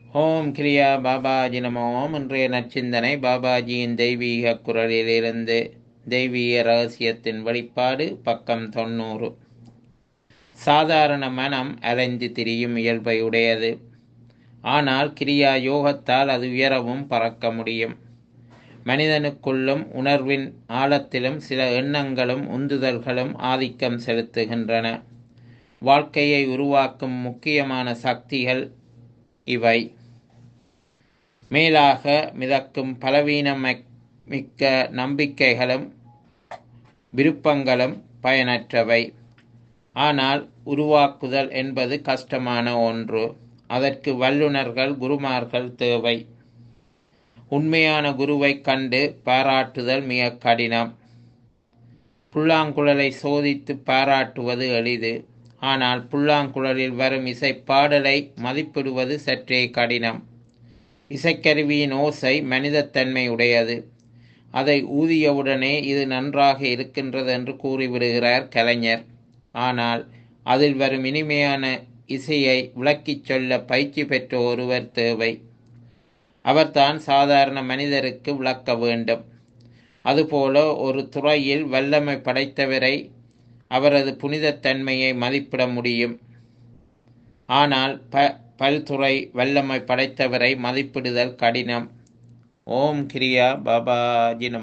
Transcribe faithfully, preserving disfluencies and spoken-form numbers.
ஓம் கிரியா பாபாஜி நமோ. இன்றைய நற்சிந்தனை பாபாஜியின் தெய்வீக குரலிலிருந்து. தெய்வீக ரகசியத்தின் வெளிப்பாடு, பக்கம் தொண்ணூறு. சாதாரண மனம் அலைந்து திரியும் இயல்பை உடையது. ஆனால் கிரியா யோகத்தால் அது உயரவும் பறக்க முடியும். மனிதனுக்குள்ளும் உணர்வின் ஆழத்திலும் சில எண்ணங்களும் உந்துதல்களும் ஆதிக்கம் செலுத்துகின்றன. வாழ்க்கையை உருவாக்கும் முக்கியமான சக்திகள் இவை. மேலாக மிதக்கும் பலவீனமிக்க நம்பிக்கைகளும் விருப்பங்களும் பயனற்றவை. ஆனால் உருவாக்குதல் என்பது கஷ்டமான ஒன்று. அதற்கு வல்லுநர்கள், குருமார்கள் தேவை. உண்மையான குருவை கண்டு பாராட்டுதல் மிக கடினம். புல்லாங்குழலை சோதித்து பாராட்டுவது எளிது. ஆனால் புல்லாங்குழலில் வரும் இசைப்பாடலை மதிப்பிடுவது சற்றே கடினம். இசைக்கருவியின் ஓசை மனிதத்தன்மை உடையது. அதை ஊதியவுடனே இது நன்றாக இருக்கின்றது என்று கூறிவிடுகிறார் கலைஞர். ஆனால் அதில் வரும் இனிமையான இசையை விளக்கிச் சொல்ல பயிற்சி பெற்ற ஒருவர் தேவை. அவர்தான் சாதாரண மனிதருக்கு விளக்க வேண்டும். அதுபோல ஒரு துறையில் வல்லமை படைத்தவரை, அவரது புனிதத்தன்மையை மதிப்பிட முடியும். ஆனால் ப பல்துறை வல்லமை படைத்தவரை மதிப்பிடுதல் கடினம். ஓம் கிரியா பாபாஜி நமோ.